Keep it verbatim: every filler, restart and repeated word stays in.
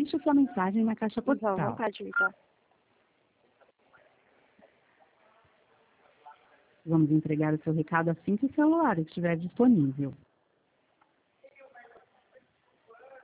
Deixe sua mensagem na caixa Então, à postal. vontade, Vitor. Vamos entregar o seu recado assim que o celular estiver disponível.